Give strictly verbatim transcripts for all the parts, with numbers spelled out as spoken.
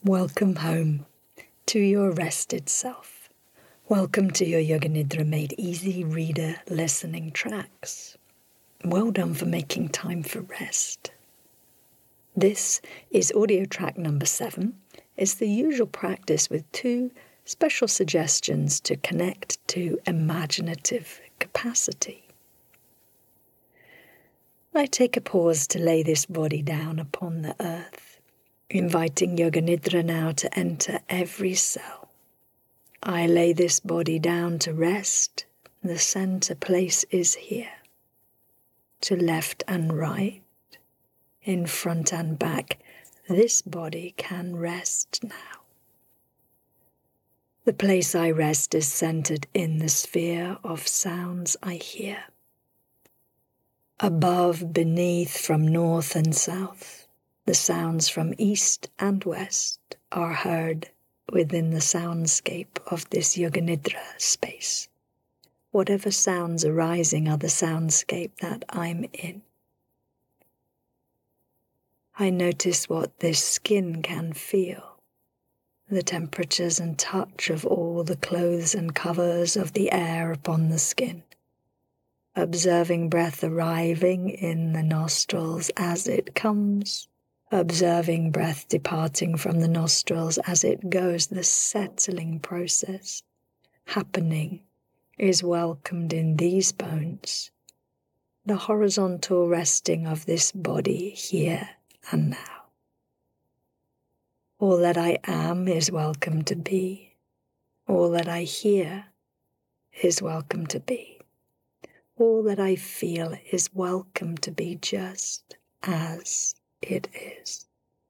Welcome home to your rested self. Welcome to your Yoga Nidra Made Easy reader listening tracks. Well done for making time for rest. This is audio track number seven. It's the usual practice with two special suggestions to connect to imaginative capacity. I take a pause to lay this body down upon the earth, inviting Yoga Nidra now to enter every cell. I lay this body down to rest. The center place is here. To left and right, in front and back, this body can rest now. The place I rest is centered in the sphere of sounds I hear. Above, beneath, from north and south, the sounds from east and west are heard within the soundscape of this Yoga Nidra space. Whatever sounds arising are the soundscape that I'm in. I notice what this skin can feel, the temperatures and touch of all the clothes and covers of the air upon the skin, observing breath arriving in the nostrils as it comes, observing breath departing from the nostrils as it goes. The settling process happening is welcomed in these bones, the horizontal resting of this body here and now. All that I am is welcome to be. All that I hear is welcome to be. All that I feel is welcome to be just as it is.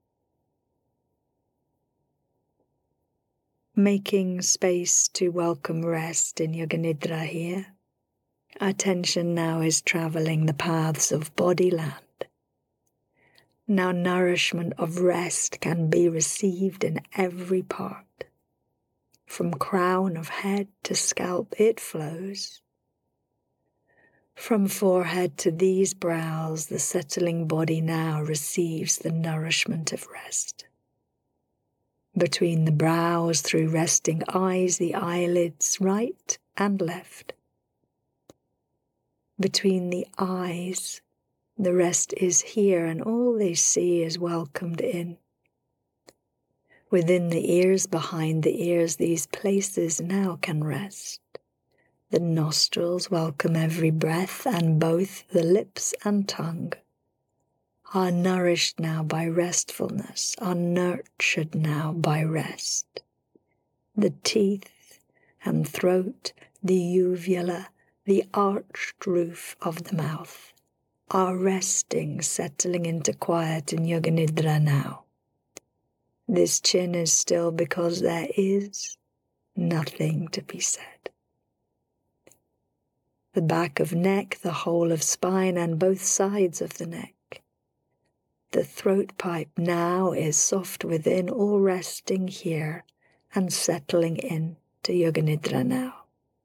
Making space to welcome rest in Yoga Nidra here. Attention now is traveling the paths of body land. Now nourishment of rest can be received in every part. From crown of head to scalp it flows. From forehead to these brows, the settling body now receives the nourishment of rest. Between the brows, through resting eyes, the eyelids right and left. Between the eyes, the rest is here and all they see is welcomed in. Within the ears, behind the ears, these places now can rest. The nostrils welcome every breath, and both the lips and tongue are nourished now by restfulness, are nurtured now by rest. The teeth and throat, the uvula, the arched roof of the mouth are resting, settling into quiet in Yoga Nidra now. This chin is still because there is nothing to be said. The back of neck, the whole of spine, and both sides of the neck. The throat pipe now is soft within, all resting here and settling in to Yoga Nidra now.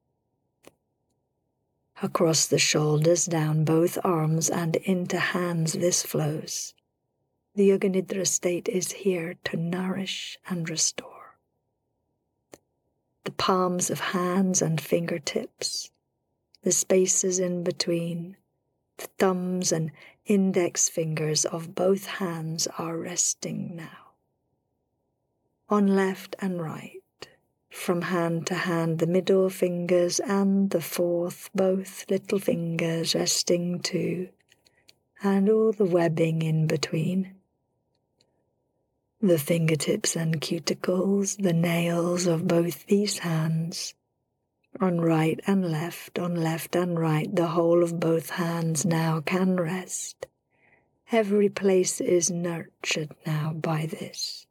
Across the shoulders, down both arms, and into hands this flows. The Yoga Nidra state is here to nourish and restore. The palms of hands and fingertips, the spaces in between, the thumbs and index fingers of both hands are resting now. On left and right, from hand to hand, the middle fingers and the fourth, both little fingers resting too, and all the webbing in between. The fingertips and cuticles, the nails of both these hands, on right and left, on left and right, the whole of both hands now can rest. Every place is nurtured now by this.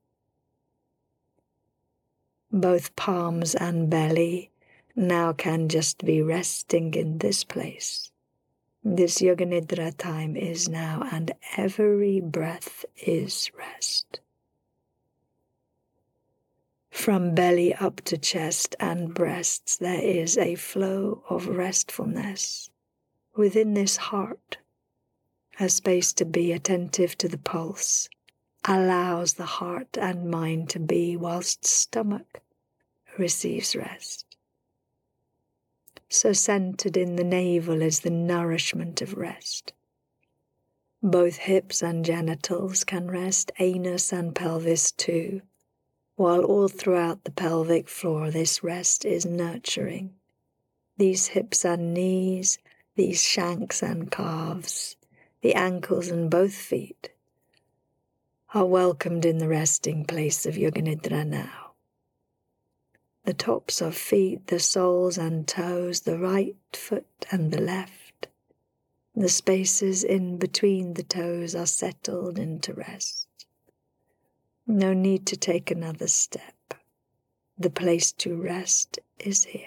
Both palms and belly now can just be resting in this place. This Yoga Nidra time is now, and every breath is rest. From belly up to chest and breasts, there is a flow of restfulness. Within this heart, a space to be attentive to the pulse, allows the heart and mind to be, whilst stomach receives rest. So centered in the navel is the nourishment of rest. Both hips and genitals can rest, anus and pelvis too, while all throughout the pelvic floor this rest is nurturing. These hips and knees, these shanks and calves, the ankles and both feet are welcomed in the resting place of Yoga Nidra now. The tops of feet, the soles and toes, the right foot and the left, the spaces in between the toes are settled into rest. No need to take another step. The place to rest is here.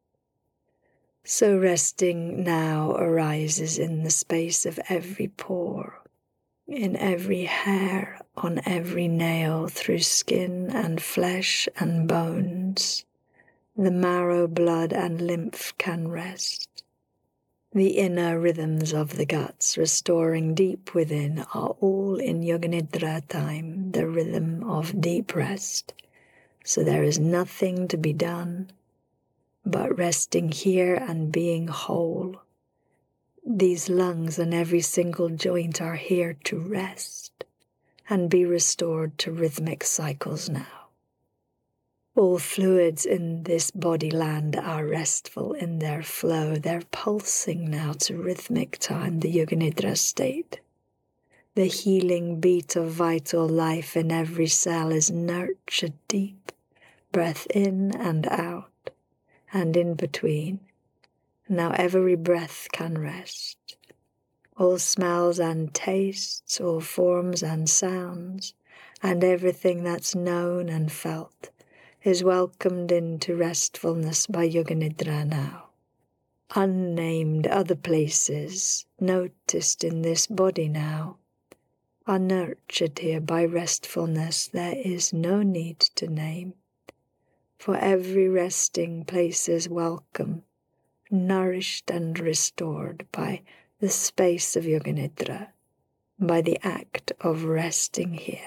So resting now arises in the space of every pore, in every hair, on every nail, through skin and flesh and bones. The marrow, blood and lymph can rest. The inner rhythms of the guts, restoring deep within, are all in Yoga Nidra time, the rhythm of deep rest. So there is nothing to be done but resting here and being whole. These lungs and every single joint are here to rest and be restored to rhythmic cycles now. All fluids in this body land are restful in their flow. They're pulsing now to rhythmic time, the Yoga Nidra state. The healing beat of vital life in every cell is nurtured deep, breath in and out, and in between. Now every breath can rest. All smells and tastes, all forms and sounds, and everything that's known and felt is welcomed into restfulness by Yoga Nidra now. Unnamed other places, noticed in this body now, are nurtured here by restfulness. There is no need to name, for every resting place is welcome, nourished and restored by the space of Yoga Nidra, by the act of resting here.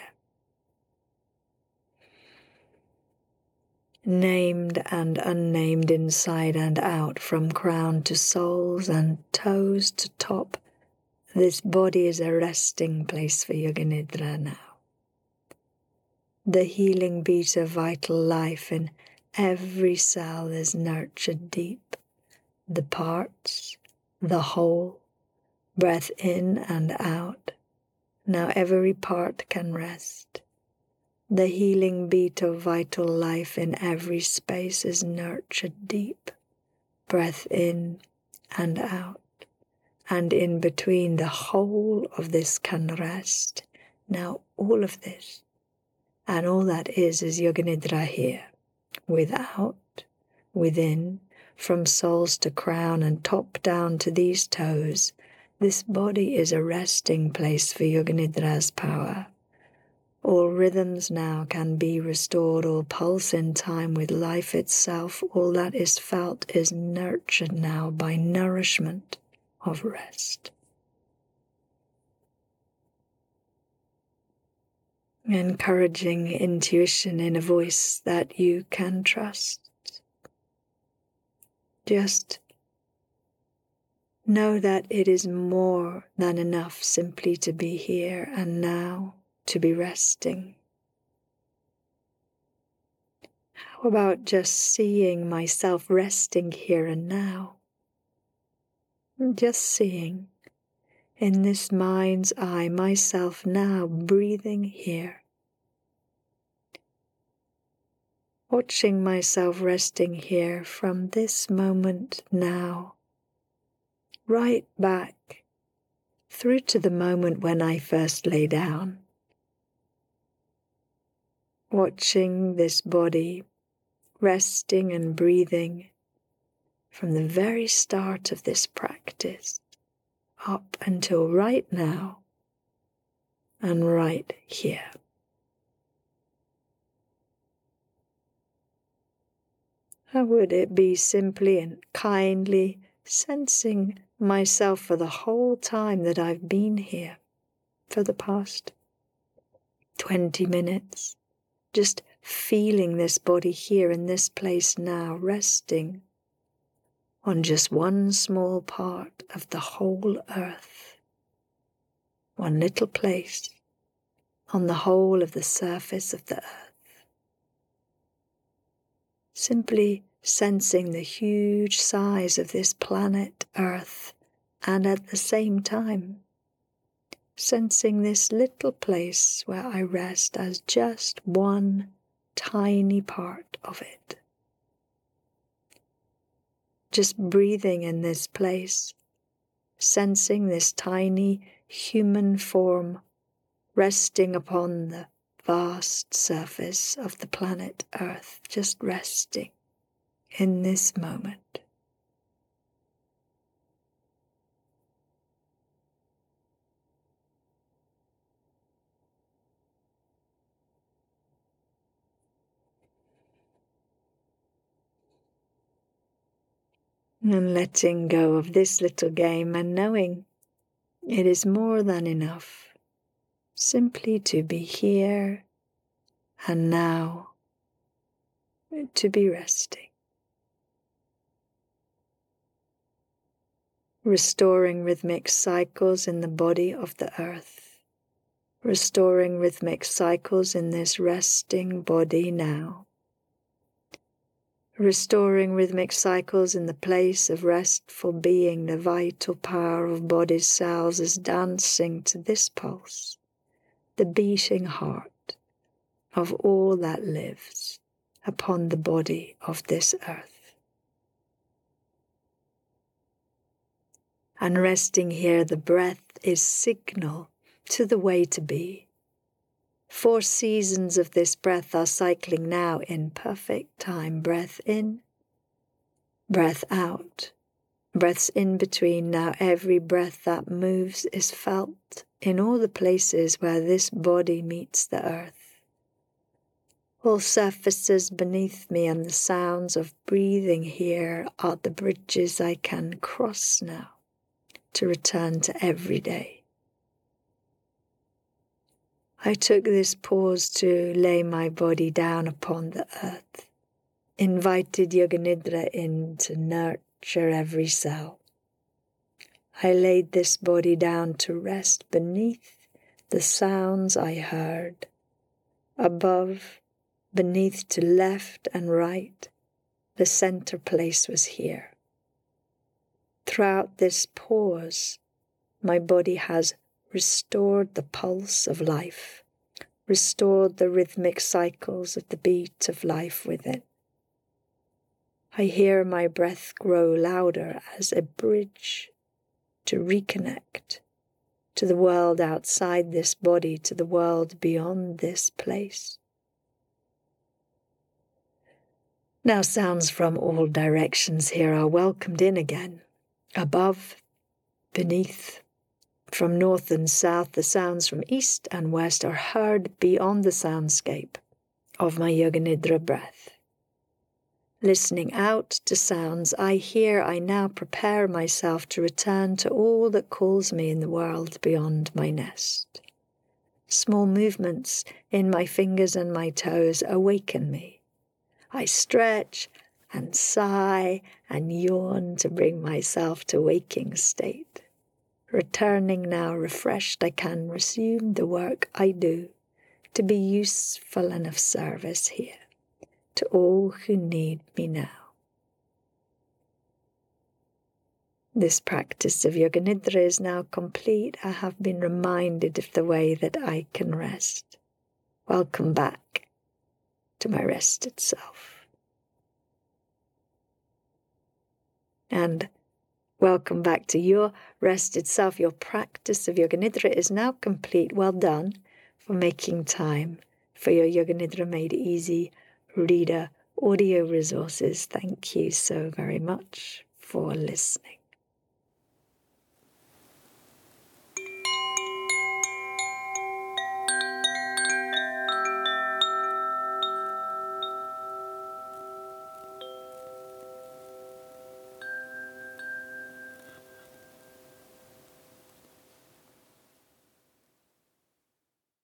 Named and unnamed, inside and out, from crown to soles and toes to top, this body is a resting place for Yoga Nidra now. The healing beat of vital life in every cell is nurtured deep. The parts, the whole, breath in and out. Now every part can rest. The healing beat of vital life in every space is nurtured deep. Breath in and out. And in between, the whole of this can rest. Now all of this and all that is is Yoga Nidra here. Without, within, from soles to crown and top down to these toes, this body is a resting place for Yoga Nidra's power. All rhythms now can be restored, all pulse in time with life itself. All that is felt is nurtured now by nourishment of rest. Encouraging intuition in a voice that you can trust. Just know that it is more than enough simply to be here and now, to be resting. How about just seeing myself resting here and now? Just seeing in this mind's eye myself now breathing here. Watching myself resting here from this moment now, right back through to the moment when I first lay down. Watching this body resting and breathing from the very start of this practice up until right now and right here. How would it be simply and kindly sensing myself for the whole time that I've been here, for the past twenty minutes, just feeling this body here in this place now, resting on just one small part of the whole earth, one little place on the whole of the surface of the earth. Simply sensing the huge size of this planet Earth, and at the same time sensing this little place where I rest as just one tiny part of it. Just breathing in this place, sensing this tiny human form resting upon the vast surface of the planet Earth, just resting in this moment. And letting go of this little game and knowing it is more than enough simply to be here and now, to be resting. Restoring rhythmic cycles in the body of the earth. Restoring rhythmic cycles in this resting body now. Restoring rhythmic cycles in the place of restful being. The vital power of body's cells is dancing to this pulse, the beating heart of all that lives upon the body of this earth. And resting here, the breath is signal to the way to be. Four seasons of this breath are cycling now in perfect time. Breath in, breath out, breaths in between. Now every breath that moves is felt in all the places where this body meets the earth. All surfaces beneath me and the sounds of breathing here are the bridges I can cross now to return to every day. I took this pause to lay my body down upon the earth, invited Yoga Nidra in to nurture every cell. I laid this body down to rest beneath the sounds I heard, above, beneath, to left and right. The center place was here. Throughout this pause, my body has restored the pulse of life, restored the rhythmic cycles of the beat of life within. I hear my breath grow louder as a bridge to reconnect to the world outside this body, to the world beyond this place. Now sounds from all directions here are welcomed in again, above, beneath. From north and south, the sounds from east and west are heard beyond the soundscape of my Yoga Nidra breath. Listening out to sounds I hear, I now prepare myself to return to all that calls me in the world beyond my nest. Small movements in my fingers and my toes awaken me. I stretch and sigh and yawn to bring myself to waking state. Returning now refreshed, I can resume the work I do to be useful and of service here to all who need me now. This practice of Yoga Nidra is now complete. I have been reminded of the way that I can rest. Welcome back to my rested self. And welcome back to your rested self. Your practice of Yoga Nidra is now complete. Well done for making time for your Yoga Nidra Made Easy reader audio resources. Thank you so very much for listening.